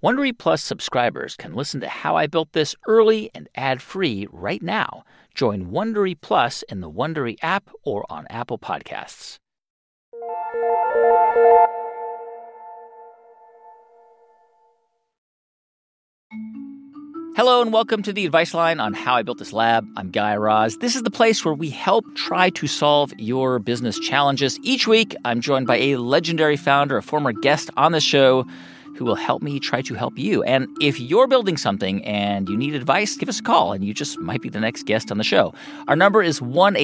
Wondery Plus subscribers can listen to How I Built This early and ad-free right now. Join Wondery Plus in the Wondery app or on Apple Podcasts. Hello and welcome to the Advice Line on How I Built This Lab. I'm Guy Raz. This is the place where we help try to solve your business challenges. Each week, I'm joined by a legendary founder, a former guest on the show, who will help me try to help you. And if you're building something and you need advice, give us a call, and you just might be the next guest on the show. Our number is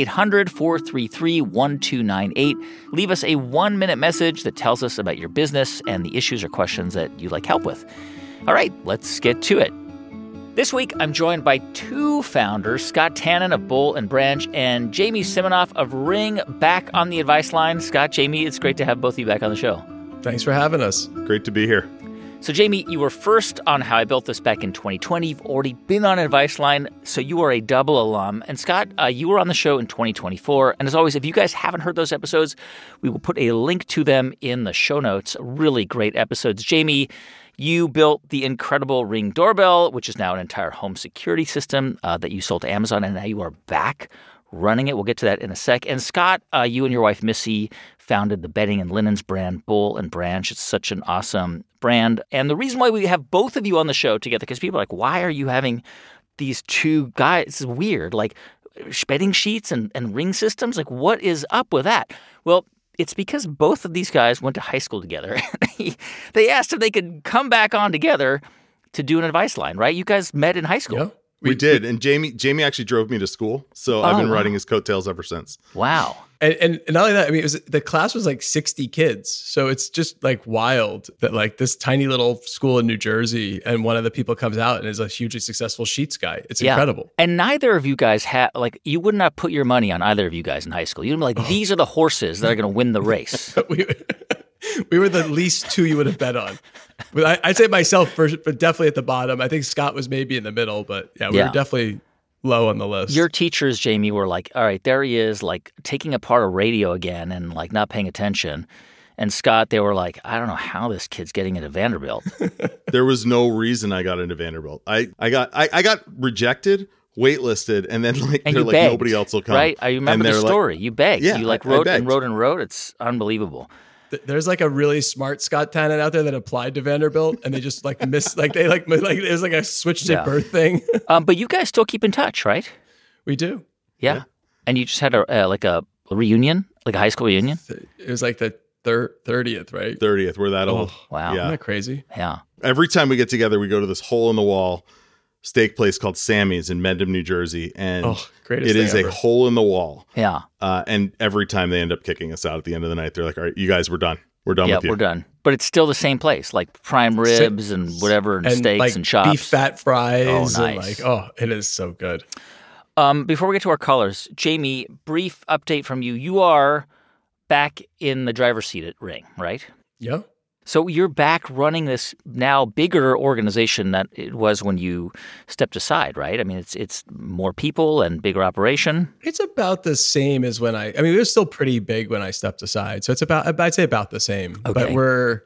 1-800-433-1298. Leave us a 1-minute message that tells us about your business and the issues or questions that you'd like help with. All right, let's get to it. This week, I'm joined by two founders, Scott Tannen of Boll & Branch and Jamie Siminoff of Ring, back on the Advice Line. Scott, Jamie, it's great to have both of you back on the show. Thanks for having us. Great to be here. So, Jamie, you were first on How I Built This back in 2020. You've already been on Advice Line, so you are a double alum. And Scott, you were on the show in 2024. And as always, if you guys haven't heard those episodes, we will put a link to them in the show notes. Really great episodes. Jamie, you built the incredible Ring doorbell, which is now an entire home security system that you sold to Amazon, and now you are back running it. We'll get to that in a sec. And Scott, you and your wife Missy founded the bedding and linens brand Boll & Branch. It's such an awesome brand. And the reason why we have both of you on the show together, because people are like, why are you having these two guys? This is weird. Like bedding sheets and ring systems? Like, what is up with that? Well, it's because both of these guys went to high school together. They asked if they could come back on together to do an Advice Line, right? You guys met in high school. Yeah, we did. And Jamie actually drove me to school. So I've been riding his coattails ever since. Wow. And not only that, I mean, the class was like 60 kids. So it's just like wild that like this tiny little school in New Jersey and one of the people comes out and is a hugely successful sheets guy. It's incredible. And neither of you guys you would not put your money on either of you guys in high school. You'd be like, these are the horses that are going to win the race. We were the least two you would have bet on. I'd say myself first, but definitely at the bottom. I think Scott was maybe in the middle, but we were definitely low on the list. Your teachers, Jamie, were like, all right, there he is, like taking apart a radio again and like not paying attention. And Scott, they were like, I don't know how this kid's getting into Vanderbilt. There was no reason I got into Vanderbilt. I got rejected, waitlisted, and then they're like, begged, nobody else will come. Right? I remember the story. You begged. Yeah, you like I wrote begged. and wrote and wrote. It's unbelievable. There's like a really smart Scott Tannen out there that applied to Vanderbilt, and they just like missed, like they like it was like a switched at birth thing. But you guys still keep in touch, right? We do. Yeah. And you just had a reunion, like a high school reunion? It was like the 30th, right? 30th. We're that old. Wow. Yeah. Isn't that crazy? Yeah. Every time we get together, we go to this hole in the wall steak place called Sammy's in Mendham, New Jersey. And it is a hole in the wall. Yeah. And every time they end up kicking us out at the end of the night, they're like, all right, you guys, we're done. We're done with you. Yeah, we're done. But it's still the same place, like prime ribs and whatever, and steaks like and chops. Beef fat fries. Oh, nice. And it is so good. Before we get to our callers, Jamie, brief update from you. You are back in the driver's seat at Ring, right? Yeah. So you're back running this now bigger organization than it was when you stepped aside, right? I mean, it's more people and bigger operation. It's about the same as when I mean, it was still pretty big when I stepped aside. So I'd say about the same. Okay. But we're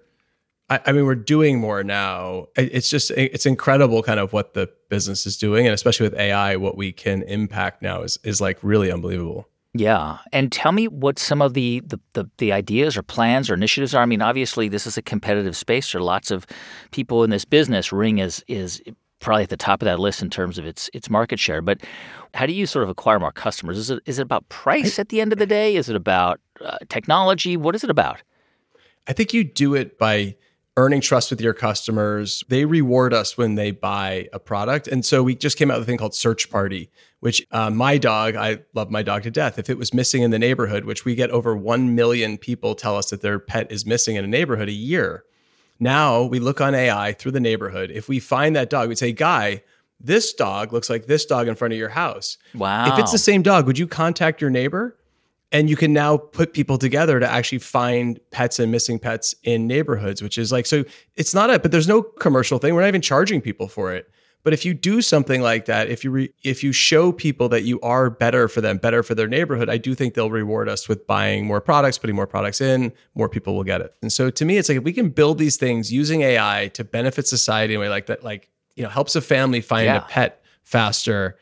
doing more now. It's incredible kind of what the business is doing. And especially with AI, what we can impact now is like really unbelievable. Yeah. And tell me what some of the ideas or plans or initiatives are. I mean, obviously, this is a competitive space. There are lots of people in this business. Ring is probably at the top of that list in terms of its market share. But how do you sort of acquire more customers? Is it about price at the end of the day? Is it about technology? What is it about? I think you do it by earning trust with your customers. They reward us when they buy a product. And so we just came out with a thing called Search Party, which my dog, I love my dog to death. If it was missing in the neighborhood, which we get over 1 million people tell us that their pet is missing in a neighborhood a year. Now we look on AI through the neighborhood. If we find that dog, we'd say, Guy, this dog looks like this dog in front of your house. Wow. If it's the same dog, would you contact your neighbor? And you can now put people together to actually find pets and missing pets in neighborhoods, which is like, so it's not but there's no commercial thing. We're not even charging people for it. But if you do something like that, if you show people that you are better for them, better for their neighborhood, I do think they'll reward us with buying more products, putting more products in, more people will get it. And so to me, it's like if we can build these things using AI to benefit society in a way like that, like, helps a family find a pet faster.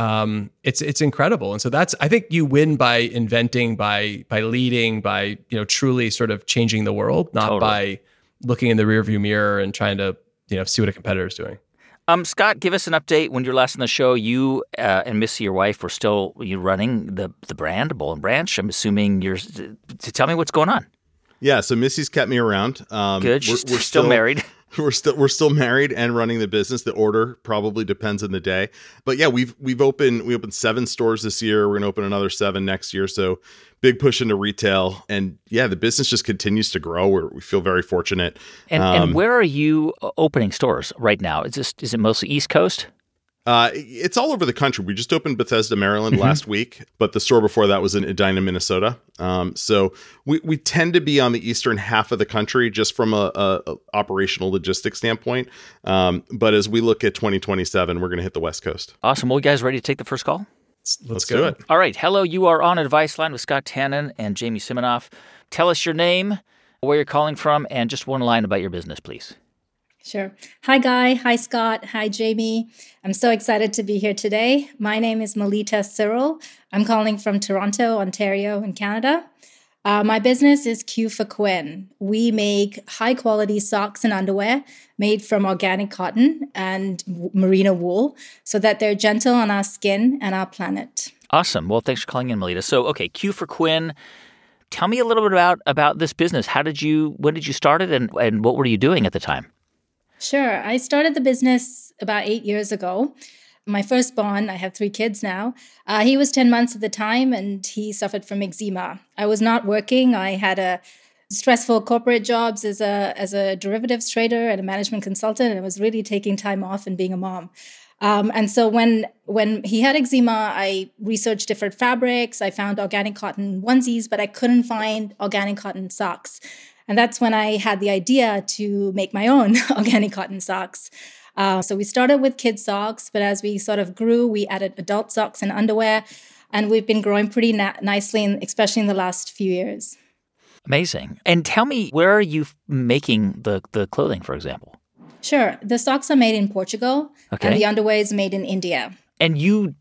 It's incredible. And so I think you win by inventing, by leading, by, truly sort of changing the world, not by looking in the rearview mirror and trying to, see what a competitor is doing. Scott, give us an update. When you were last on the show, you and Missy, your wife, were still running the brand, Boll & Branch. I'm assuming tell me what's going on. Yeah, so Missy's kept me around. Good. We're still married. We're still married and running the business. The order probably depends on the day, but yeah, we opened 7 stores this year. We're going to open another 7 next year. So big push into retail, and yeah, the business just continues to grow. We feel very fortunate. And where are you opening stores right now? Is it mostly East Coast? It's all over the country. We just opened Bethesda, Maryland last week, but the store before that was in Edina, Minnesota. So we tend to be on the eastern half of the country just from a operational logistics standpoint. But as we look at 2027, we're going to hit the West Coast. Awesome. Well, you guys ready to take the first call? Let's do it. All right. Hello, you are on Advice Line with Scott Tannen and Jamie Siminoff. Tell us your name, where you're calling from, and just one line about your business, please. Sure. Hi, Guy. Hi, Scott. Hi, Jamie. I'm so excited to be here today. My name is Melita Cyril. I'm calling from Toronto, Ontario, in Canada. My business is Q for Quinn. We make high-quality socks and underwear made from organic cotton and merino wool so that they're gentle on our skin and our planet. Awesome. Well, thanks for calling in, Melita. So, okay, Q for Quinn. Tell me a little bit about this business. When did you start it, and what were you doing at the time? Sure. I started the business about 8 years ago. My firstborn, I have 3 kids now, he was 10 months at the time, and he suffered from eczema. I was not working. I had a stressful corporate jobs as a derivatives trader and a management consultant, and I was really taking time off and being a mom. And so when he had eczema, I researched different fabrics. I found organic cotton onesies, but I couldn't find organic cotton socks. And that's when I had the idea to make my own organic cotton socks. So we started with kids' socks, but as we sort of grew, we added adult socks and underwear, and we've been growing pretty nicely, especially in the last few years. Amazing. And tell me, where are you making the clothing, for example? Sure. The socks are made in Portugal, and the underwear is made in India. And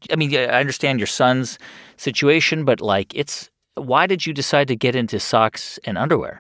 I understand your son's situation, but why did you decide to get into socks and underwear?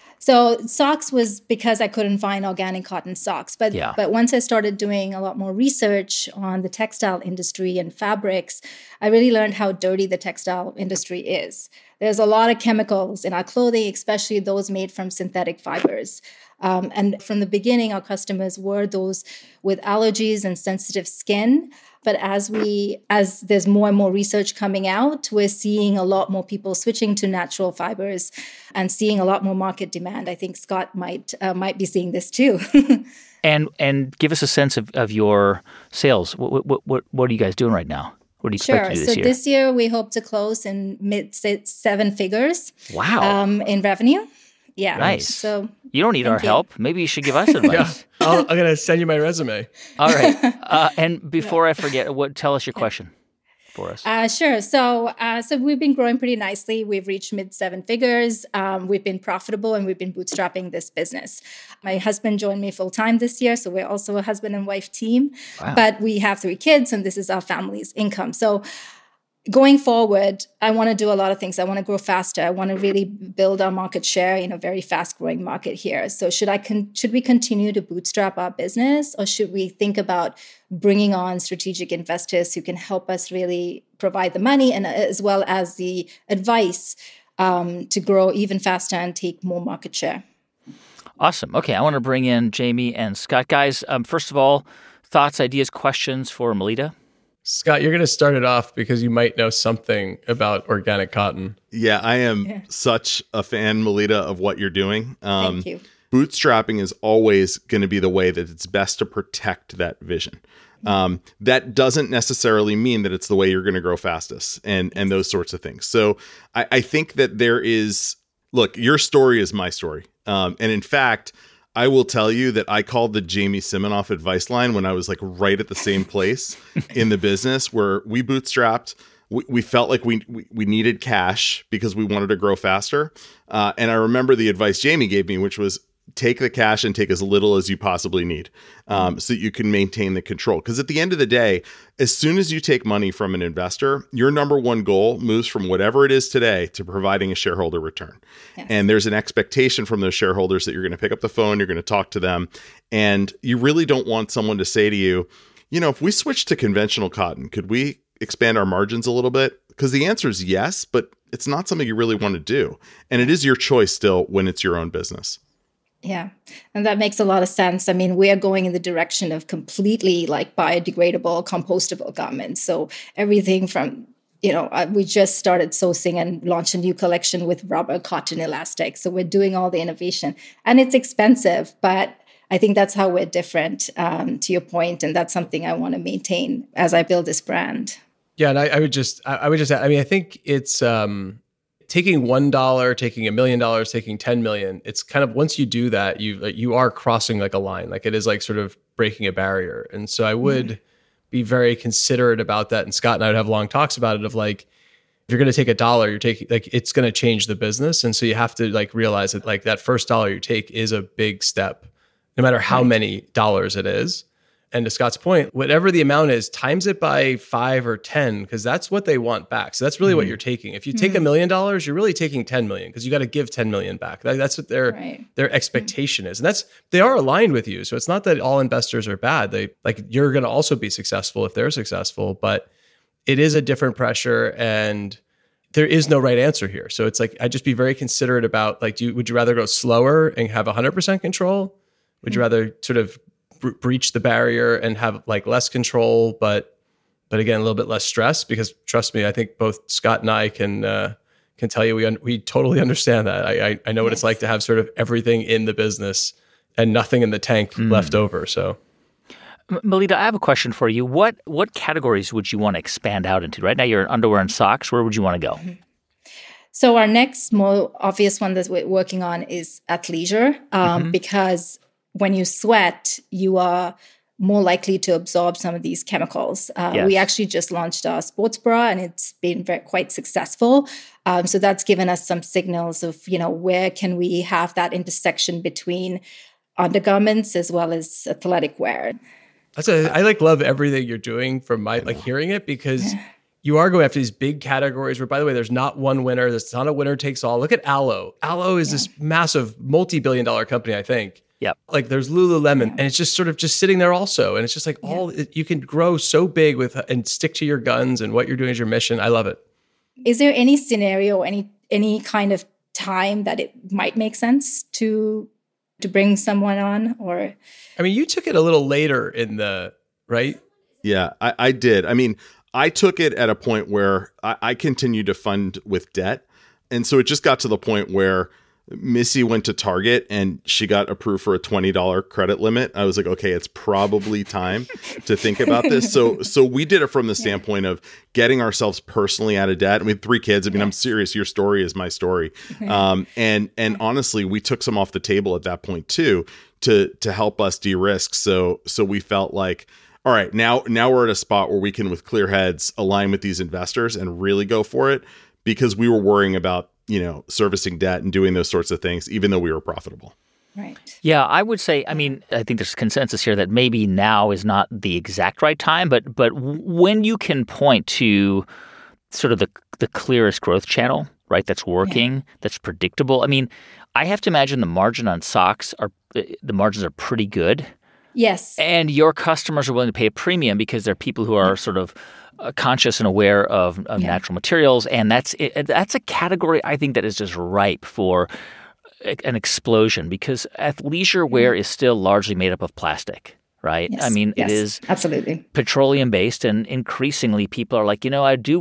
So socks was because I couldn't find organic cotton socks. But once I started doing a lot more research on the textile industry and fabrics, I really learned how dirty the textile industry is. There's a lot of chemicals in our clothing, especially those made from synthetic fibers. And from the beginning, our customers were those with allergies and sensitive skin. But as there's more and more research coming out, we're seeing a lot more people switching to natural fibers and seeing a lot more market demand. I think Scott might be seeing this too. And give us a sense of your sales. What are you guys doing right now? What do you expect to do this year? So this year we hope to close in mid-7 figures. Wow. In revenue. Yeah. Nice. So you don't need our help. Maybe you should give us advice. I'm going to send you my resume. All right. And before I forget, tell us your question for us. Sure. So we've been growing pretty nicely. We've reached mid-7 figures. We've been profitable, and we've been bootstrapping this business. My husband joined me full-time this year, so we're also a husband and wife team. Wow. But we have 3 kids, and this is our family's income. So going forward, I want to do a lot of things. I want to grow faster. I want to really build our market share in a very fast-growing market here. So should we continue to bootstrap our business, or should we think about bringing on strategic investors who can help us really provide the money and as well as the advice to grow even faster and take more market share? Awesome. Okay, I want to bring in Jamie and Scott. Guys, first of all, thoughts, ideas, questions for Melita? Scott, you're going to start it off because you might know something about organic cotton. Yeah, I am such a fan, Melita, of what you're doing. Thank you. Bootstrapping is always going to be the way that it's best to protect that vision. That doesn't necessarily mean that it's the way you're going to grow fastest and those sorts of things. So I think that there is, look, your story is my story. And in fact, I will tell you that I called the Jamie Siminoff advice line when I was like right at the same place in the business where we bootstrapped. We felt like we needed cash because we wanted to grow faster. And I remember the advice Jamie gave me, which was take the cash and take as little as you possibly need so that you can maintain the control. Because at the end of the day, as soon as you take money from an investor, your number one goal moves from whatever it is today to providing a shareholder return. Yes. And there's an expectation from those shareholders that you're going to pick up the phone, you're going to talk to them. And you really don't want someone to say to you, if we switch to conventional cotton, could we expand our margins a little bit? Because the answer is yes, but it's not something you really want to do. And it is your choice still when it's your own business. Yeah. And that makes a lot of sense. I mean, we are going in the direction of completely like biodegradable, compostable garments. So everything from, we just started sourcing and launched a new collection with rubber, cotton, elastic. So we're doing all the innovation and it's expensive, but I think that's how we're different, to your point. And that's something I want to maintain as I build this brand. Yeah. And I would just add, I think it's, taking $1, taking $1 million, taking 10 million, it's kind of, once you do that, you are crossing like a line, like it is like sort of breaking a barrier. And so I would be very considerate about that. And Scott and I would have long talks about it of like, if you're going to take $1, you're taking like, it's going to change the business. And so you have to like realize that like that first $1 you take is a big step, no matter how many dollars it is. And to Scott's point, whatever the amount is, times it by 5 or 10, because that's what they want back. So that's really what you're taking. If you take $1 million, you're really taking 10 million because you got to give 10 million back. That's what their expectation is. And they are aligned with you. So it's not that all investors are bad. You're going to also be successful if they're successful, but it is a different pressure and there is no right answer here. So it's like, I'd just be very considerate about like, would you rather go slower and have 100% control? Would you rather sort of breach the barrier and have like less control, but again, a little bit less stress? Because trust me, I think both Scott and I can tell you we totally understand that. I know what it's like to have sort of everything in the business and nothing in the tank left over. So, Melita, I have a question for you. What categories would you want to expand out into? Right now, you're in underwear and socks. Where would you want to go? So our next more obvious one that we're working on is athleisure, because when you sweat, you are more likely to absorb some of these chemicals. We actually just launched our sports bra and it's been quite successful. So that's given us some signals of, where can we have that intersection between undergarments as well as athletic wear. I love everything you're doing from my hearing it, because you are going after these big categories where, by the way, there's not one winner. There's not a winner takes all. Look at Aloe. Aloe is this massive multi-billion-dollar company, I think. Yep. Like there's Lululemon and it's just sort of just sitting there also. And it's just like you can grow so big and stick to your guns and what you're doing is your mission. I love it. Is there any scenario, any kind of time that it might make sense to bring someone on? Or I mean, you took it a little later right? Yeah, I did. I mean, I took it at a point where I continued to fund with debt. And so it just got to the point where Missy went to Target and she got approved for a $20 credit limit. I was like, okay, it's probably time to think about this. So we did it from the standpoint of getting ourselves personally out of debt. And we had 3 kids. I mean, I'm serious. Your story is my story. And honestly, we took some off the table at that point too, to help us de-risk. So we felt like, all right, now we're at a spot where we can, with clear heads, align with these investors and really go for it, because we were worrying about servicing debt and doing those sorts of things, even though we were profitable. Right. Yeah, I would say, I think there's consensus here that maybe now is not the exact right time, but when you can point to sort of the clearest growth channel, right, that's working, that's predictable. I mean, I have to imagine the margins on socks are pretty good. Yes. And your customers are willing to pay a premium because they're people who are sort of conscious and aware of natural materials. And that's a category I think that is just ripe for an explosion, because athleisure wear is still largely made up of plastic, right? Yes. I mean, it is absolutely petroleum-based, and increasingly people are like, I want to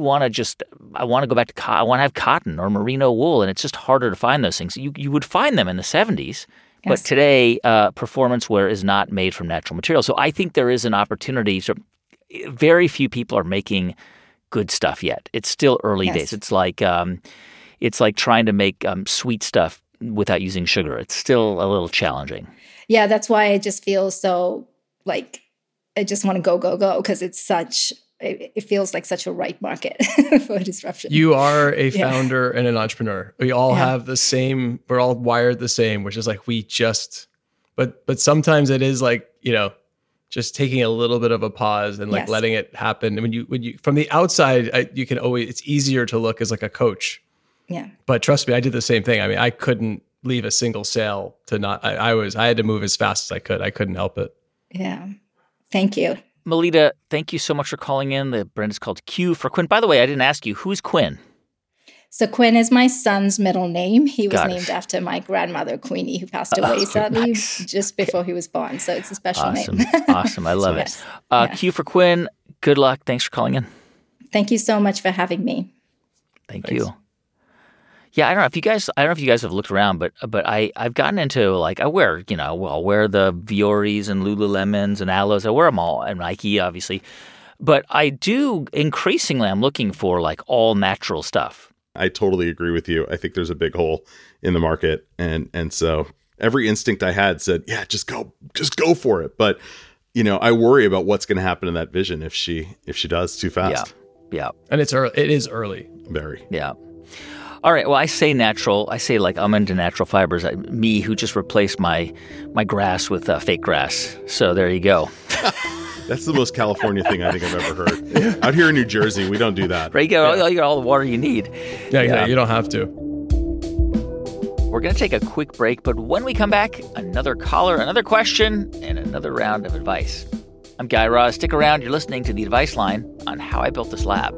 go back to I want to have cotton or merino wool, and it's just harder to find those things. You would find them in the 70s. But today, performance wear is not made from natural materials. So I think there is an opportunity. So very few people are making good stuff yet. It's still early days. It's like trying to make sweet stuff without using sugar. It's still a little challenging. yeah, that's why I just feel so like I just want to go, because it feels like such a right market for disruption. You are a founder and an entrepreneur. We all have we're all wired the same, which is like but sometimes it is like, just taking a little bit of a pause and like letting it happen. And when you from the outside, you can always, it's easier to look as like a coach. Yeah. But trust me, I did the same thing. I mean, I couldn't leave a single sale I had to move as fast as I could. I couldn't help it. Yeah. Thank you. Melita, thank you so much for calling in. The brand is called Q for Quinn. By the way, I didn't ask you, who's Quinn? So Quinn is my son's middle name. He was named after my grandmother, Queenie, who passed away sadly just before he was born. So it's a special name. Awesome. I love it. Q for Quinn. Good luck. Thanks for calling in. Thank you so much for having me. Thanks. You. Yeah, I don't know if you guys have looked around, but I've gotten into like I'll wear the Vioris and Lululemons and Aloes. I wear them all, and Nike obviously. But I do increasingly I'm looking for like all natural stuff. I totally agree with you. I think there's a big hole in the market, and so every instinct I had said, yeah, just go for it. But I worry about what's going to happen in that vision if she does too fast. Yeah. And it's early. It is early. Very. Yeah. All right. Well, I say natural. I say like I'm into natural fibers. Me who just replaced my grass with fake grass. So there you go. That's the most California thing I think I've ever heard. Out here in New Jersey, we don't do that. Right, you got all the water you need. Yeah, exactly. You don't have to. We're going to take a quick break, but when we come back, another caller, another question, and another round of advice. I'm Guy Raz. Stick around. You're listening to The Advice Line on How I Built This Lab.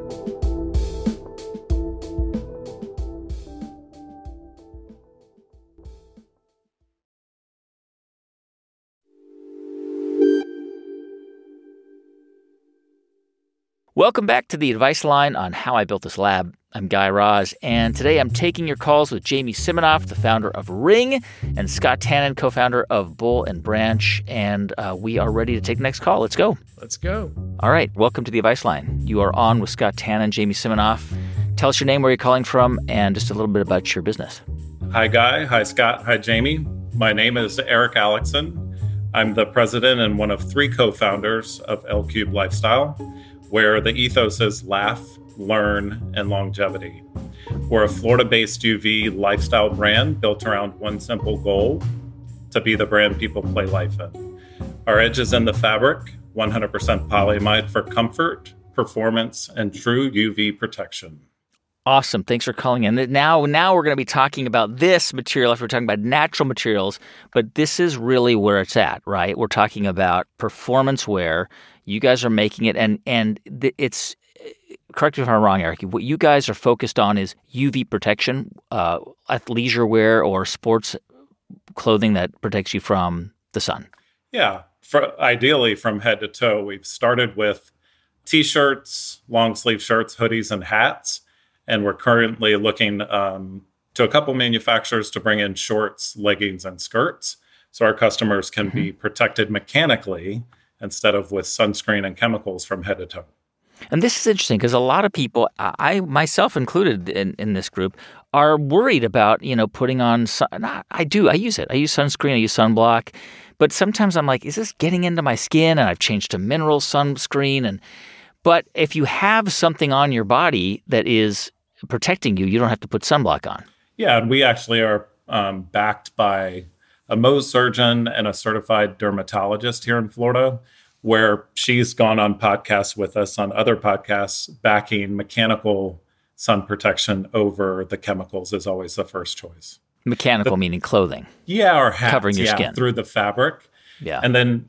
Welcome back to The Advice Line on How I Built This Lab. I'm Guy Raz, and today I'm taking your calls with Jamie Siminoff, the founder of Ring, and Scott Tannen, co-founder of Boll & Branch, and we are ready to take the next call. Let's go. Let's go. All right, welcome to The Advice Line. You are on with Scott Tannen, Jamie Siminoff. Tell us your name, where you're calling from, and just a little bit about your business. Hi, Guy. Hi, Scott. Hi, Jamie. My name is Eric Alexson. I'm the president and one of 3 co-founders of L-Cube Lifestyle, where the ethos is laugh, learn, and longevity. We're a Florida-based UV lifestyle brand built around one simple goal: to be the brand people play life in. Our edge is in the fabric, 100% polyamide for comfort, performance, and true UV protection. Awesome. Thanks for calling in. Now we're going to be talking about this material after we're talking about natural materials, but this is really where it's at, right? We're talking about performance wear. You guys are making it, and it's, correct me if I'm wrong, Eric, what you guys are focused on is UV protection, athleisure wear or sports clothing that protects you from the sun. Yeah, ideally from head to toe. We've started with T-shirts, long sleeve shirts, hoodies, and hats. And we're currently looking to a couple manufacturers to bring in shorts, leggings, and skirts, so our customers can be protected mechanically instead of with sunscreen and chemicals from head to toe. And this is interesting because a lot of people, I myself included in this group, are worried about, putting on I use it. I use sunscreen, I use sunblock. But sometimes I'm like, is this getting into my skin? And I've changed to mineral sunscreen. But if you have something on your body that is protecting you, you don't have to put sunblock on. Yeah, and we actually are backed by a Mohs surgeon and a certified dermatologist here in Florida, where she's gone on podcasts with us, on other podcasts, backing mechanical sun protection over the chemicals is always the first choice. Mechanical meaning clothing. Yeah, or hats. Covering your skin. Through the fabric. Yeah. And then,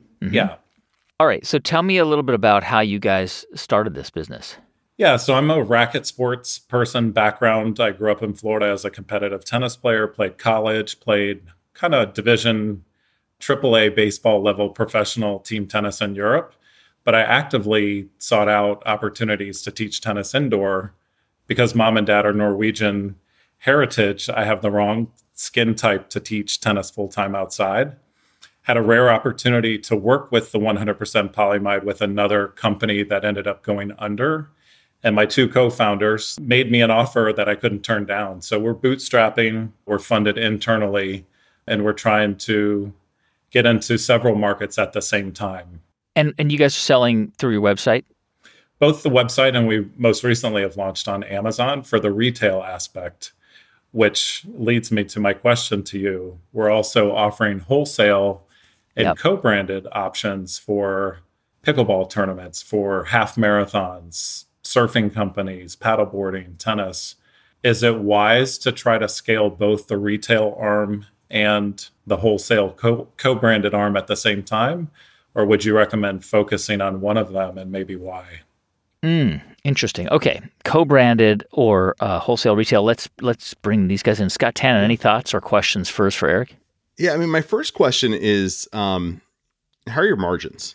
All right, so tell me a little bit about how you guys started this business. Yeah, so I'm a racket sports person background. I grew up in Florida as a competitive tennis player, played college, played kind of division AAA baseball level professional team tennis in Europe. But I actively sought out opportunities to teach tennis indoor because mom and dad are Norwegian heritage. I have the wrong skin type to teach tennis full-time outside. Had a rare opportunity to work with the 100% polyamide with another company that ended up going under. And my 2 co-founders made me an offer that I couldn't turn down. So we're bootstrapping, we're funded internally, and we're trying to get into several markets at the same time. And you guys are selling through your website? Both the website, and we most recently have launched on Amazon for the retail aspect, which leads me to my question to you. We're also offering wholesale and co-branded options for pickleball tournaments, for half marathons, surfing companies, paddleboarding, tennis. Is it wise to try to scale both the retail arm and the wholesale co-branded arm at the same time? Or would you recommend focusing on one of them, and maybe why? Interesting. Okay. Co-branded or wholesale retail. Let's bring these guys in. Scott Tannen, any thoughts or questions first for Eric? Yeah, I mean, my first question is, how are your margins?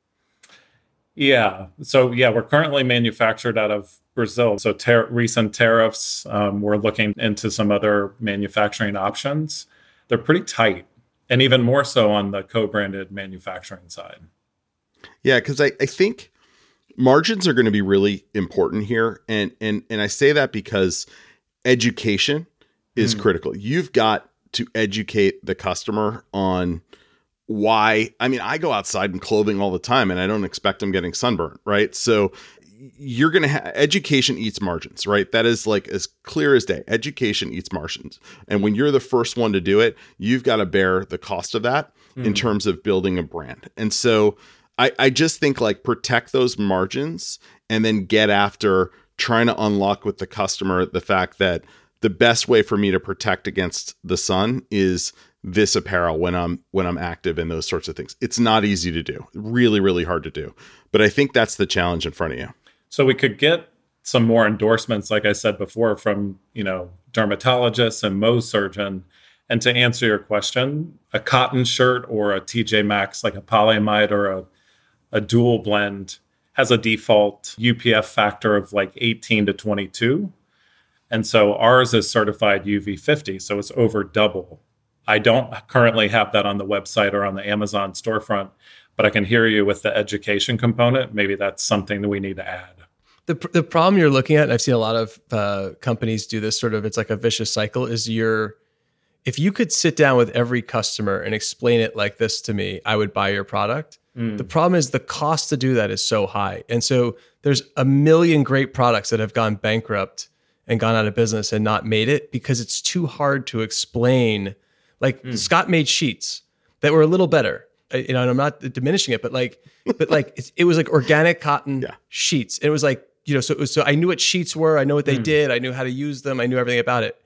Yeah. So, we're currently manufactured out of Brazil. So recent tariffs, we're looking into some other manufacturing options. They're pretty tight, and even more so on the co-branded manufacturing side. Yeah, because I think margins are going to be really important here. And I say that because education is critical. You've got to educate the customer on why. I mean, I go outside in clothing all the time and I don't expect them getting sunburned, right? So you're going to education eats margins, right? That is like as clear as day. Education eats margins. And when you're the first one to do it, you've got to bear the cost of that in terms of building a brand. And so I just think like protect those margins and then get after trying to unlock with the customer the fact that the best way for me to protect against the sun is this apparel when I'm active in those sorts of things. It's not easy to do. Really, really hard to do. But I think that's the challenge in front of you. So we could get some more endorsements, like I said before, from, dermatologists and Mohs surgeon. And to answer your question, a cotton shirt or a TJ Maxx, like a polyamide or a dual blend, has a default UPF factor of like 18 to 22. And so ours is certified UV 50, so it's over double. I don't currently have that on the website or on the Amazon storefront, but I can hear you with the education component. Maybe that's something that we need to add. The problem you're looking at, and I've seen a lot of companies do this sort of, it's like a vicious cycle, is if you could sit down with every customer and explain it like this to me, I would buy your product. The problem is the cost to do that is so high. And so there's a million great products that have gone bankrupt and gone out of business and not made it because it's too hard to explain. Like Scott made sheets that were a little better, and I'm not diminishing it, but it was like organic cotton sheets. And it was like, so I knew what sheets were. I know what they did. I knew how to use them. I knew everything about it.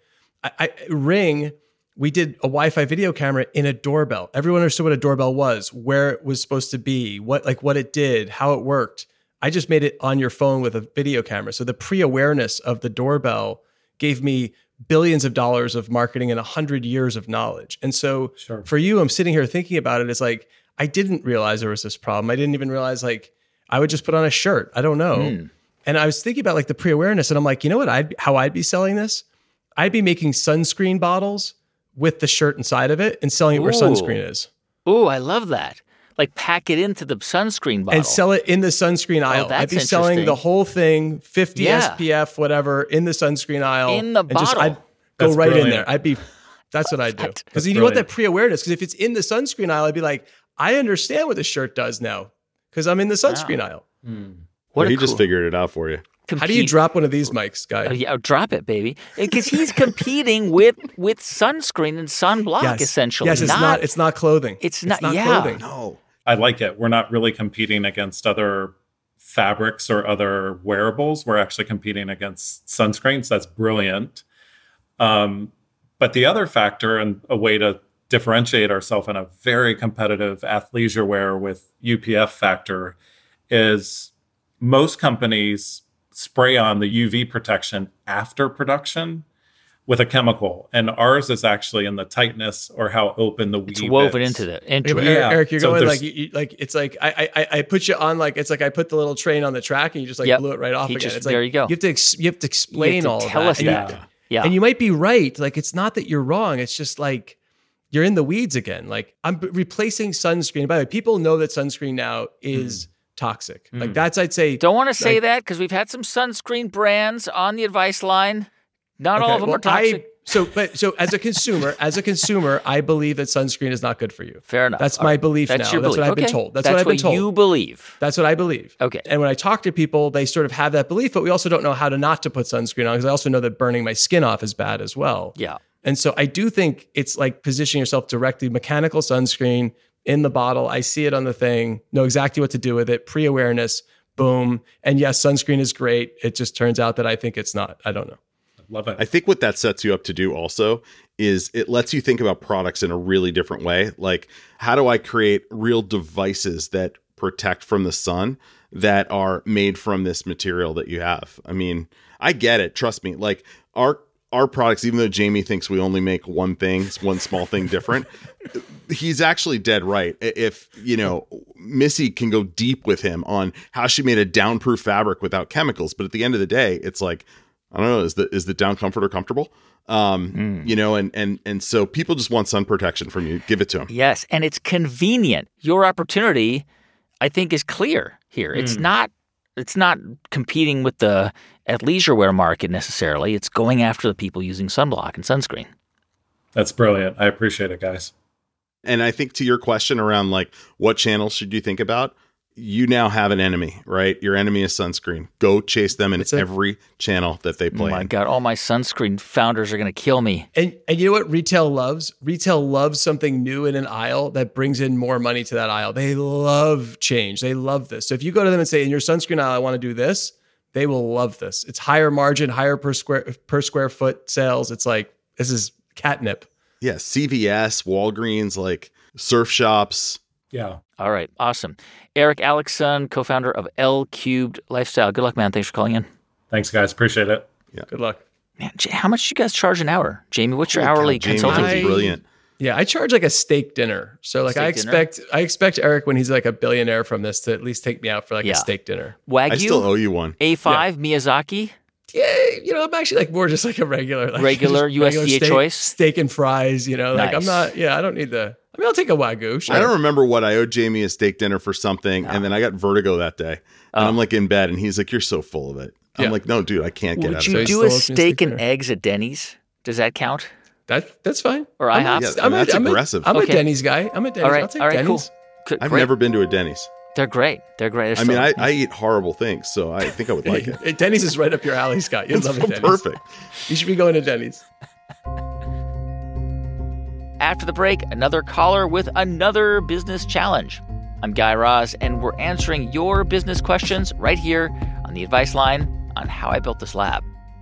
Ring, we did a Wi-Fi video camera in a doorbell. Everyone understood what a doorbell was, where it was supposed to be, what it did, how it worked. I just made it on your phone with a video camera. So the pre-awareness of the doorbell gave me billions of dollars of marketing and 100 years of knowledge. And so for you, I'm sitting here thinking about it. It's like, I didn't realize there was this problem. I didn't even realize I would just put on a shirt. I don't know. And I was thinking about the pre-awareness, and I'm like, you know what? How I'd be selling this? I'd be making sunscreen bottles with the shirt inside of it and selling it where sunscreen is. Ooh, I love that. Like pack it into the sunscreen bottle. And sell it in the sunscreen aisle. I'd be selling the whole thing, 50 SPF, whatever, in the sunscreen aisle. In the bottle. I'd go right in there. That's what I'd do. Because you want that pre-awareness. Because if it's in the sunscreen aisle, I'd be like, I understand what the shirt does now. Because I'm in the sunscreen aisle. He just figured it out for you. How do you drop one of these mics, Guy? Yeah, drop it, baby. Because he's competing with sunscreen and sunblock, essentially. Yes, it's not clothing. It's not clothing. No. I like it. We're not really competing against other fabrics or other wearables. We're actually competing against sunscreens. That's brilliant. But the other factor and a way to differentiate ourselves in a very competitive athleisure wear with UPF factor is most companies spray on the UV protection after production with a chemical, and ours is actually in the tightness or how open the weave is. It's woven into the Eric, you're going it's like I put you on it's like I put the little train on the track and you just blew it right off again. It's there you go. You have to explain all of that. Tell us that. Yeah. And you might be right. It's not that you're wrong. It's just you're in the weeds again. I'm replacing sunscreen. By the way, people know that sunscreen now is toxic. That's, I'd say. Don't want to say that because we've had some sunscreen brands on the advice line. Not all of them are toxic. So as a consumer, I believe that sunscreen is not good for you. Fair enough. That's my belief now. That's your That's belief. what I've been Okay. told. That's what I've been told. You believe. That's what I believe. Okay. And when I talk to people, they sort of have that belief, but we also don't know how to not to put sunscreen on, because I also know that burning my skin off is bad as well. Yeah. And so I do think it's like positioning yourself directly, mechanical sunscreen in the bottle. I see it on the thing, know exactly what to do with it, pre-awareness, boom. And yes, sunscreen is great. It just turns out that I think it's not. I don't know. Love it. I think what that sets you up to do also is it lets you think about products in a really different way. Like, how do I create real devices that protect from the sun that are made from this material that you have? I mean, I get it. Trust me. Like, our products, even though Jamie thinks we only make one small thing different, he's actually dead right. If, Missy can go deep with him on how she made a downproof fabric without chemicals. But at the end of the day, it's like, I don't know, is the down comforter comfortable? And so people just want sun protection from you. Give it to them. Yes, and it's convenient. Your opportunity, I think, is clear here. It's not competing with the athleisure wear market necessarily. It's going after the people using sunblock and sunscreen. That's brilliant. I appreciate it, guys. And I think to your question around like what channels should you think about, you now have an enemy, right? Your enemy is sunscreen. Go chase them in every channel that they play. Oh my in. God, all my sunscreen founders are going to kill me. And you know what retail loves? Retail loves something new in an aisle that brings in more money to that aisle. They love change. They love this. So if you go to them and say, in your sunscreen aisle, I want to do this, they will love this. It's higher margin, higher per square foot sales. It's like, this is catnip. Yeah, CVS, Walgreens, like surf shops. Yeah. All right, awesome. Eric Alexson, co-founder of L Cubed Lifestyle. Good luck, man. Thanks for calling in. Thanks, guys. Appreciate it. Yeah. Good luck. Man, how much do you guys charge an hour? Jamie, what's your hourly Jamie, consulting that's fee? brilliant. Yeah, I charge like a steak dinner. So like I expect Eric, when he's like a billionaire from this, to at least take me out for like a steak dinner. Wagyu? I still owe you one. A5, Miyazaki? Yeah, I'm actually like more just like a regular USDA steak, choice? Steak and fries, like Nice. I'm not, I don't need I'll take a Wagyu. Sure. I don't remember what I owed Jamie a steak dinner for something, and then I got vertigo that day. And I'm like in bed, and he's like, "You're so full of it." I'm like, "No, dude, I can't get out of Would you it." do a steak and eggs at Denny's? Does that count? That's fine. Or IHOP? Yeah, that's aggressive. I'm a Denny's guy. I'm a Denny's. All right, I'll take all right, Denny's. cool. I've Great. never been to a Denny's. They're great. They're great. I mean, I eat horrible things, so I think I would like it. Denny's is right up your alley, Scott. You'll love it, Denny's. Perfect. You should be going to Denny's. After the break, another caller with another business challenge. I'm Guy Raz, and we're answering your business questions right here on the Advice Line on How I Built This Lab.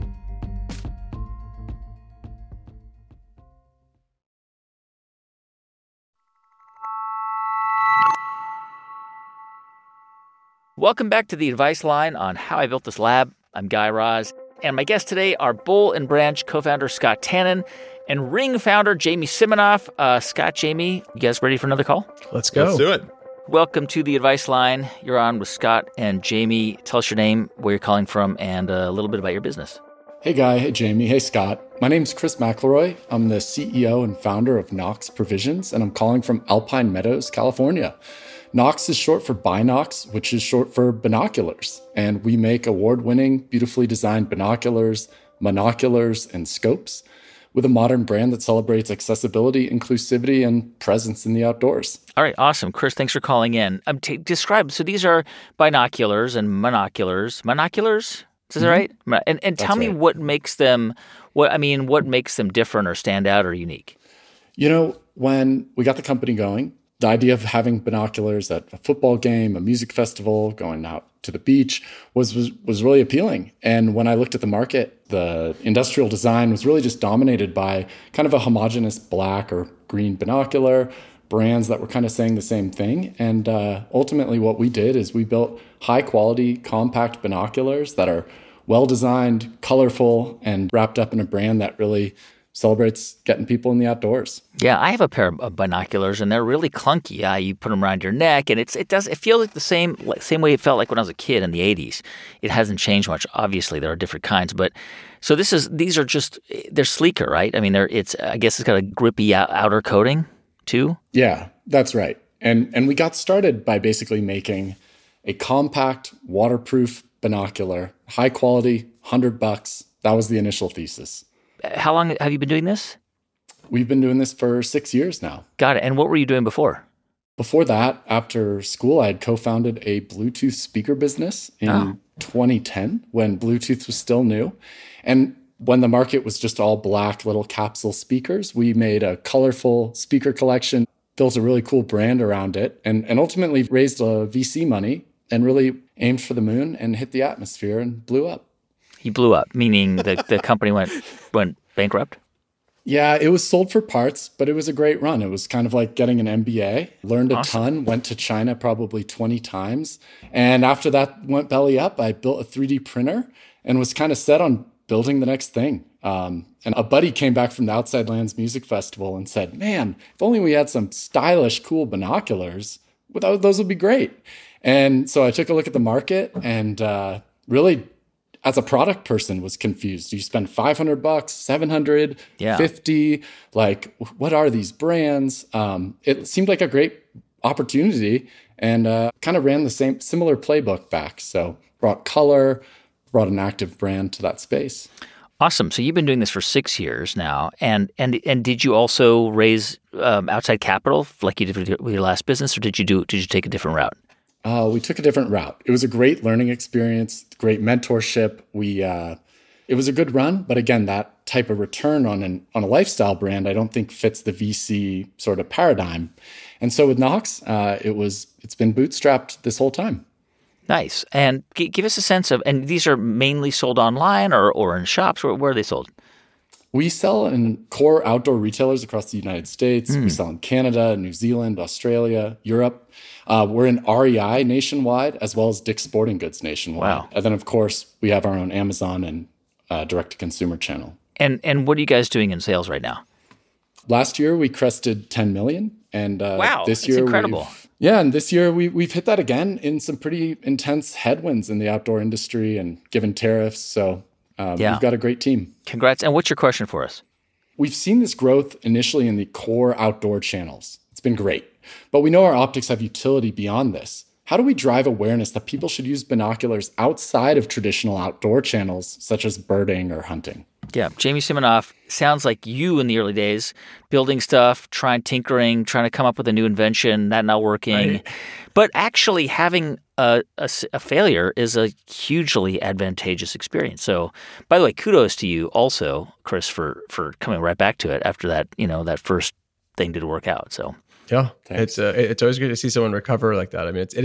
Welcome back to the Advice Line on How I Built This Lab. I'm Guy Raz, and my guests today are Boll & Branch co-founder Scott Tannen and Ring founder Jamie Siminoff. Scott, Jamie, you guys ready for another call? Let's go. Let's do it. Welcome to the Advice Line. You're on with Scott and Jamie. Tell us your name, where you're calling from, and a little bit about your business. Hey, Guy. Hey, Jamie. Hey, Scott. My name's Chris McElroy. I'm the CEO and founder of Knox Provisions, and I'm calling from Alpine Meadows, California. Knox is short for Binox, which is short for binoculars. And we make award-winning, beautifully designed binoculars, monoculars, and scopes with a modern brand that celebrates accessibility, inclusivity, and presence in the outdoors. All right, awesome. Chris, thanks for calling in. Describe, so these are binoculars and monoculars. Monoculars? Is that right? And tell me what makes them, what makes them different or stand out or unique? When we got the company going, the idea of having binoculars at a football game, a music festival, going out to the beach was really appealing. And when I looked at the market, the industrial design was really just dominated by kind of a homogeneous black or green binocular, brands that were kind of saying the same thing. And ultimately what we did is we built high quality, compact binoculars that are well-designed, colorful, and wrapped up in a brand that really celebrates getting people in the outdoors. Yeah, I have a pair of binoculars, and they're really clunky. You put them around your neck, and it feels like the same way it felt like when I was a kid in the 80s. It hasn't changed much. Obviously, there are different kinds, but so these are just, they're sleeker, right? I mean, I guess it's got a grippy outer coating too. Yeah, that's right. And we got started by basically making a compact, waterproof binocular, high quality, $100. That was the initial thesis. how long have you been doing this? We've been doing this for 6 years now. Got it. And what were you doing before? Before that, after school, I had co-founded a Bluetooth speaker business in 2010 when Bluetooth was still new. And when the market was just all black little capsule speakers, we made a colorful speaker collection, built a really cool brand around it, and ultimately raised VC money and really aimed for the moon and hit the atmosphere and blew up. You blew up, meaning the company went bankrupt? Yeah, it was sold for parts, but it was a great run. It was kind of like getting an MBA, learned a ton, went to China probably 20 times. And after that went belly up, I built a 3D printer and was kind of set on building the next thing. And a buddy came back from the Outside Lands Music Festival and said, man, if only we had some stylish, cool binoculars, those would be great. And so I took a look at the market and really, as a product person, was confused. You spend $500, $700, $50. Like, what are these brands? It seemed like a great opportunity, and kind of ran the similar playbook back. So brought color, brought an active brand to that space. Awesome. So you've been doing this for 6 years now, and did you also raise outside capital like you did with your last business, or did you take a different route? We took a different route. It was a great learning experience, great mentorship. It was a good run, but again, that type of return on a lifestyle brand, I don't think fits the VC sort of paradigm. And so with Knox, it's been bootstrapped this whole time. Nice. And give us a sense of, and these are mainly sold online or in shops. Where are they sold? We sell in core outdoor retailers across the United States. We sell in Canada, New Zealand, Australia, Europe. We're in REI nationwide, as well as Dick's Sporting Goods nationwide. Wow. And then, of course, we have our own Amazon and direct-to-consumer channel. And what are you guys doing in sales right now? Last year, we crested 10 million. And wow, this year, that's incredible. And this year we've hit that again in some pretty intense headwinds in the outdoor industry and given tariffs. So we've got a great team. Congrats. And what's your question for us? We've seen this growth initially in the core outdoor channels. It's been great. But we know our optics have utility beyond this. How do we drive awareness that people should use binoculars outside of traditional outdoor channels, such as birding or hunting? Yeah, Jamie Siminoff sounds like you in the early days, building stuff, tinkering, trying to come up with a new invention, that not working. Right. But actually having a failure is a hugely advantageous experience. So, by the way, kudos to you also, Chris, for coming right back to it after that, that first thing didn't work out. So, yeah, thanks. It's always good to see someone recover like that. I mean,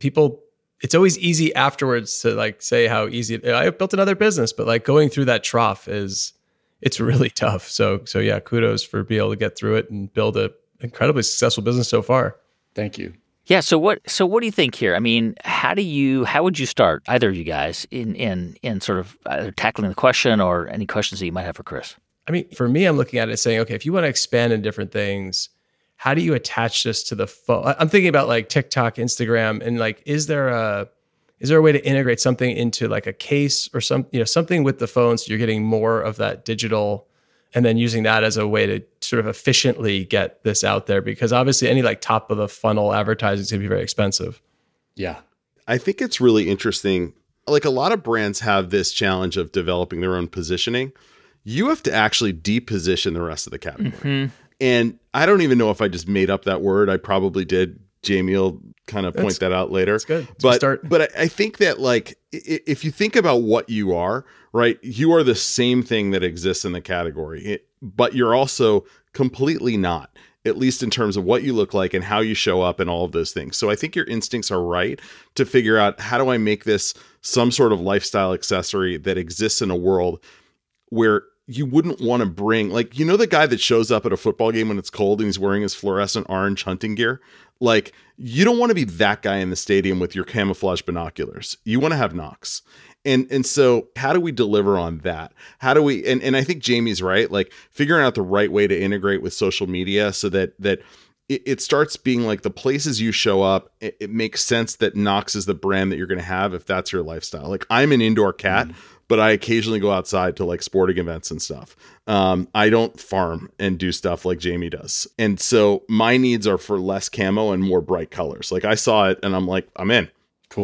it's always easy afterwards to like say how easy I built another business, but like going through that trough it's really tough. So yeah, kudos for being able to get through it and build an incredibly successful business so far. Thank you. Yeah. So what do you think here? I mean, how would you start, either of you guys, in sort of either tackling the question or any questions that you might have for Chris? I mean, for me, I'm looking at it saying, okay, if you want to expand in different things, how do you attach this to the phone? I'm thinking about like TikTok, Instagram, and like, is there a way to integrate something into like a case or something with the phone so you're getting more of that digital, and then using that as a way to sort of efficiently get this out there? Because obviously any like top of the funnel advertising is going to be very expensive. Yeah. I think it's really interesting. Like, a lot of brands have this challenge of developing their own positioning. You have to actually deposition the rest of the category. Mm-hmm. And I don't even know if I just made up that word. I probably did. Jamie will kind of point that out later. That's good. But I think that, like, if you think about what you are, right, you are the same thing that exists in the category, but you're also completely not, at least in terms of what you look like and how you show up and all of those things. So I think your instincts are right to figure out, how do I make this some sort of lifestyle accessory that exists in a world where you wouldn't want to bring, like, the guy that shows up at a football game when it's cold and he's wearing his fluorescent orange hunting gear. Like, you don't want to be that guy in the stadium with your camouflage binoculars. You want to have Knox. And so how do we deliver on that? How do we, and I think Jamie's right, like figuring out the right way to integrate with social media so that it starts being like the places you show up, it makes sense that Knox is the brand that you're going to have if that's your lifestyle. Like, I'm an indoor cat, but I occasionally go outside to like sporting events and stuff. I don't farm and do stuff like Jamie does. And so my needs are for less camo and more bright colors. Like, I saw it and I'm like, I'm in. Cool.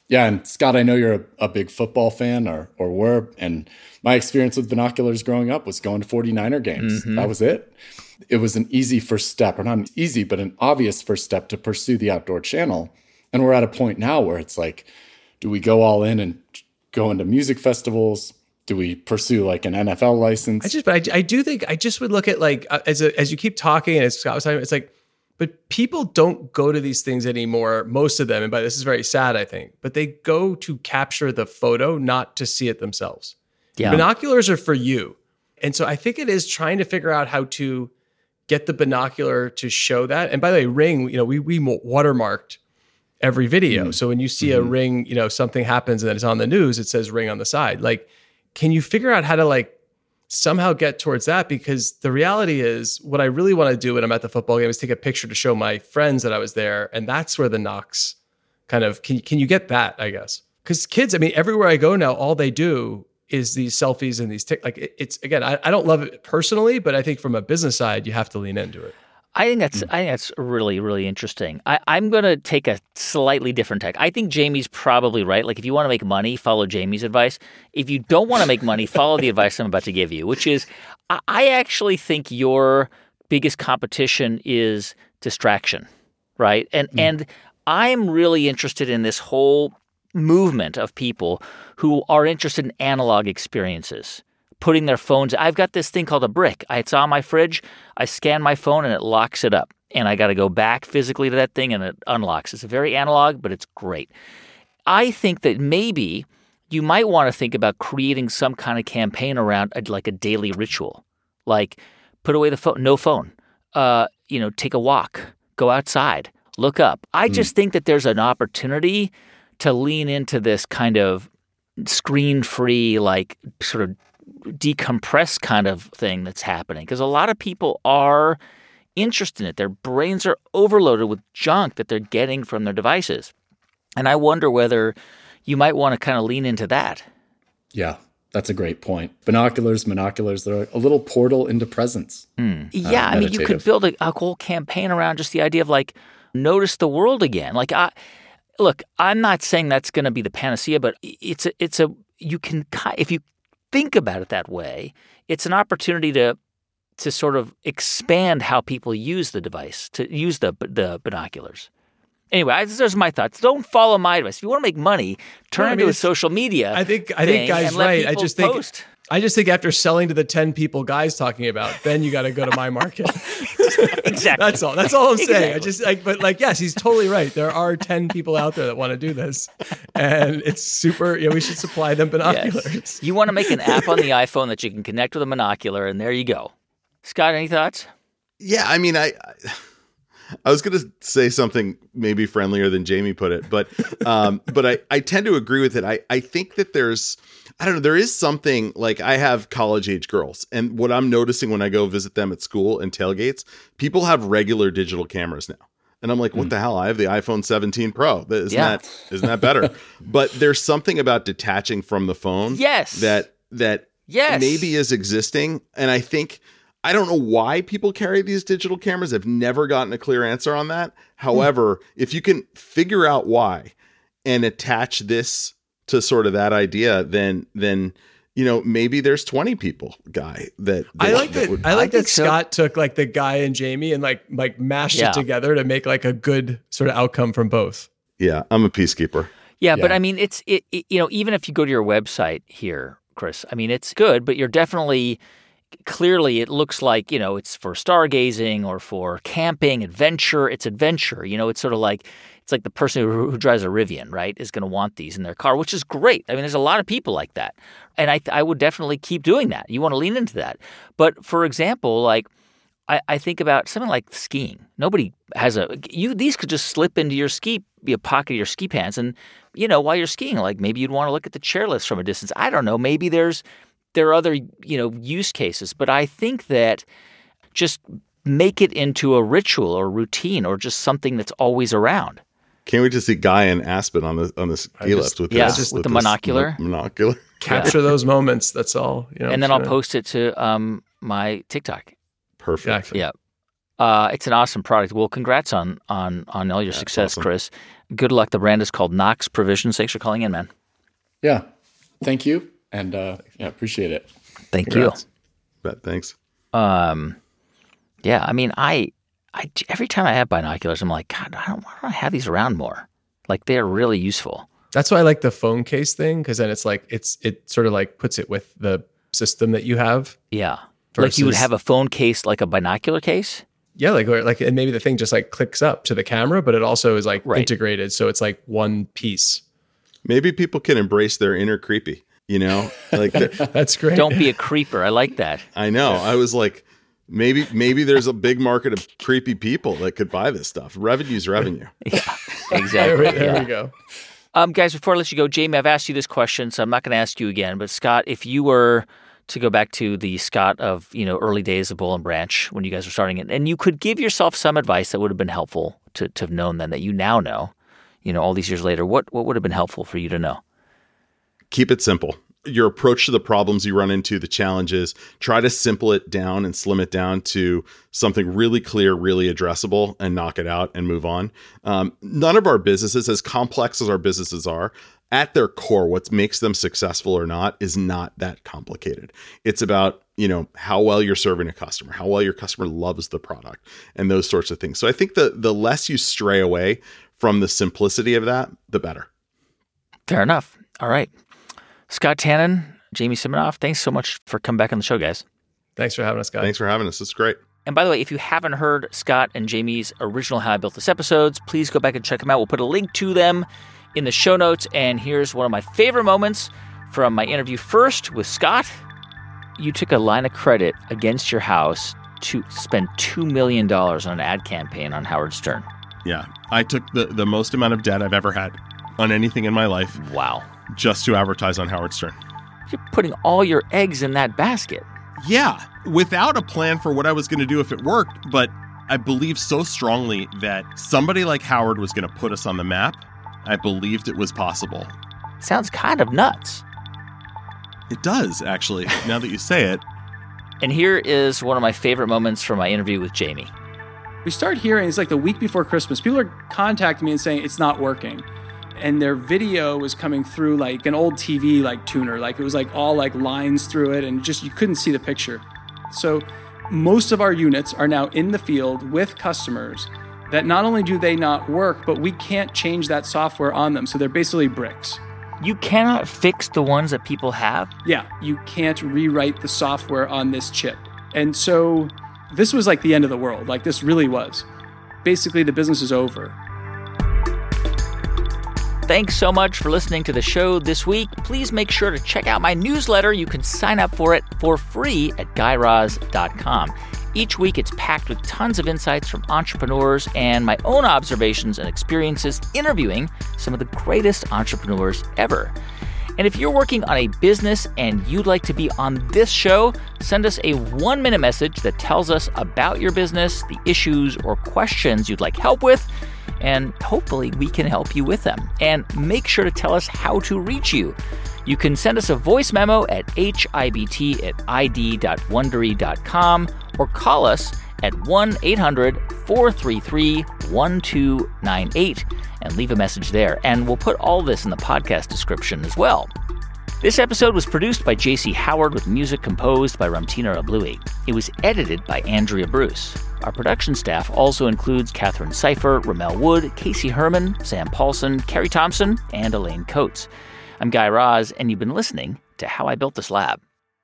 Yeah, and Scott, I know you're a big football fan or were, and my experience with binoculars growing up was going to 49er games. Mm-hmm. That was it. It was an easy first step, or not easy, but an obvious first step to pursue the outdoor channel. And we're at a point now where it's like, do we go all in and go into music festivals? Do we pursue like an NFL license? I do think I just would look at like, as you keep talking and as Scott was talking, it's like, but people don't go to these things anymore, most of them. And by this is very sad, I think, but they go to capture the photo, not to see it themselves. Yeah. Binoculars are for you. And so I think it is trying to figure out how to get the binocular to show that. And by the way, Ring, we watermarked every video. Mm-hmm. So when you see a Ring, something happens and then it's on the news, it says Ring on the side. Like, can you figure out how to like somehow get towards that? Because the reality is what I really want to do when I'm at the football game is take a picture to show my friends that I was there. And that's where the knocks kind of, can you get that, I guess? Because kids, I mean, everywhere I go now, all they do is these selfies and these, it's again, I don't love it personally, but I think from a business side, you have to lean into it. I think that's really, really interesting. I'm going to take a slightly different tack. I think Jamie's probably right. Like, if you want to make money, follow Jamie's advice. If you don't want to make money, follow the advice I'm about to give you, which is I actually think your biggest competition is distraction, right? And I'm really interested in this whole movement of people who are interested in analog experiences. Putting their phones, I've got this thing called a brick. It's on my fridge. I scan my phone and it locks it up. And I got to go back physically to that thing and it unlocks. It's very analog, but it's great. I think that maybe you might want to think about creating some kind of campaign around like a daily ritual. Like put away the phone, no phone, take a walk, go outside, look up. I just think that there's an opportunity to lean into this kind of screen-free, like sort of decompress kind of thing that's happening, because a lot of people are interested in it. Their brains are overloaded with junk that they're getting from their devices. And I wonder whether you might want to kind of lean into that. Yeah, that's a great point. Binoculars, they're a little portal into presence. Yeah, I mean, you could build a whole campaign around just the idea of like, notice the world again. Like, look, I'm not saying that's going to be the panacea, but you can, if you think about it that way, it's an opportunity to sort of expand how people use the device, to use the binoculars. Anyway, those are my thoughts. Don't follow my advice. If you want to make money, turn into a social media. I think Guy's right. I just think after selling to the 10 people Guy's talking about, then you got to go to my market. Exactly. That's all I'm saying. Exactly. Yes, he's totally right. There are 10 people out there that want to do this, and it's super. We should supply them binoculars. Yes. You want to make an app on the iPhone that you can connect with a binocular, and there you go. Scott, any thoughts? Yeah, I mean, I was going to say something maybe friendlier than Jamie put it, but I tend to agree with it. I think that there is something, like, I have college age girls, and what I'm noticing when I go visit them at school and tailgates, people have regular digital cameras now. And I'm like, what the hell? I have the iPhone 17 Pro. Isn't that better? But there's something about detaching from the phone that maybe is existing. And I don't know why people carry these digital cameras. I've never gotten a clear answer on that. However, if you can figure out why and attach this to sort of that idea, then maybe there's 20 people, Guy. I like that Scott took like the Guy and Jamie and like mashed it together to make like a good sort of outcome from both. Yeah, I'm a peacekeeper. Yeah, but I mean, it's even if you go to your website here, Chris, I mean, it's good, but you're definitely. Clearly, it looks like, it's for stargazing or for camping, adventure. It's adventure. It's sort of like, it's like the person who drives a Rivian, right, is going to want these in their car, which is great. I mean, there's a lot of people like that. And I would definitely keep doing that. You want to lean into that. But for example, like, I think about something like skiing. Nobody has these could just slip into your pocket of your ski pants. And, while you're skiing, like maybe you'd want to look at the chairlifts from a distance. I don't know. Maybe there are other, use cases, but I think that just make it into a ritual or routine or just something that's always around. Can't we just see Guy and Aspen on the ski lift with the binocular? Monocular. Capture those moments. That's all. And then I'll post it to my TikTok. Perfect. Exactly. Yeah. It's an awesome product. Well, congrats on all your success, awesome. Chris. Good luck. The brand is called Knox Provisions. Thanks for calling in, man. Yeah. Thank you. And appreciate it. Thank Congrats. Thanks. Yeah, I mean, I every time I have binoculars, I'm like, God, why don't I have these around more? Like, they're really useful. That's why I like the phone case thing, because then it's like it sort of like puts it with the system that you have. Yeah, versus, like you would have a phone case, like a binocular case. Yeah, like and maybe the thing just like clicks up to the camera, but it also is like integrated, so it's like one piece. Maybe people can embrace their inner creepy. Like that's great. Don't be a creeper. I like that. I know. I was like, maybe there's a big market of creepy people that could buy this stuff. Revenue's revenue. Yeah, exactly. There we go. Guys, before I let you go, Jamie, I've asked you this question, so I'm not going to ask you again. But Scott, if you were to go back to the Scott of early days of Boll & Branch when you guys were starting it, and you could give yourself some advice that would have been helpful to have known then that you now know, all these years later, what would have been helpful for you to know? Keep it simple. Your approach to the problems you run into, the challenges, try to simple it down and slim it down to something really clear, really addressable, and knock it out and move on. None of our businesses, as complex as our businesses are, at their core, what makes them successful or not is not that complicated. It's about, how well you're serving a customer, how well your customer loves the product, and those sorts of things. So I think the less you stray away from the simplicity of that, the better. Fair enough. All right. Scott Tannen, Jamie Siminoff, thanks so much for coming back on the show, guys. Thanks for having us, guys. Thanks for having us. It's great. And by the way, if you haven't heard Scott and Jamie's original How I Built This episodes, please go back and check them out. We'll put a link to them in the show notes. And here's one of my favorite moments from my interview. First with Scott, you took a line of credit against your house to spend $2 million on an ad campaign on Howard Stern. Yeah, I took the most amount of debt I've ever had on anything in my life. Wow. Just to advertise on Howard Stern. You're putting all your eggs in that basket. Yeah, without a plan for what I was going to do if it worked, but I believed so strongly that somebody like Howard was going to put us on the map. I believed it was possible. Sounds kind of nuts. It does, actually, now that you say it. And here is one of my favorite moments from my interview with Jamie. We start hearing, it's like the week before Christmas, people are contacting me and saying it's not working. And their video was coming through like an old TV like tuner. Like it was like all like lines through it and just you couldn't see the picture. So most of our units are now in the field with customers that not only do they not work, but we can't change that software on them. So they're basically bricks. You cannot fix the ones that people have? Yeah, you can't rewrite the software on this chip. And so this was like the end of the world. Like this really was. Basically, the business is over. Thanks so much for listening to the show this week. Please make sure to check out my newsletter. You can sign up for it for free at GuyRaz.com. Each week, it's packed with tons of insights from entrepreneurs and my own observations and experiences interviewing some of the greatest entrepreneurs ever. And if you're working on a business and you'd like to be on this show, send us a 1-minute message that tells us about your business, the issues or questions you'd like help with, and hopefully we can help you with them. And make sure to tell us how to reach you. You can send us a voice memo at hibt@id.wondery.com or call us at 1-800-433-1298 and leave a message there. And we'll put all this in the podcast description as well. This episode was produced by J.C. Howard with music composed by Ramtina Ablui. It was edited by Andrea Bruce. Our production staff also includes Catherine Seifer, Ramel Wood, Casey Herman, Sam Paulson, Carrie Thompson, and Elaine Coates. I'm Guy Raz, and you've been listening to How I Built This Lab.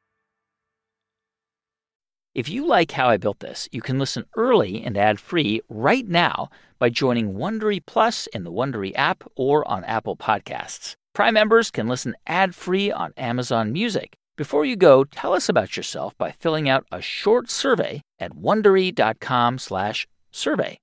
If you like How I Built This, you can listen early and ad-free right now by joining Wondery Plus in the Wondery app or on Apple Podcasts. Prime members can listen ad-free on Amazon Music. Before you go, tell us about yourself by filling out a short survey at Wondery.com/survey.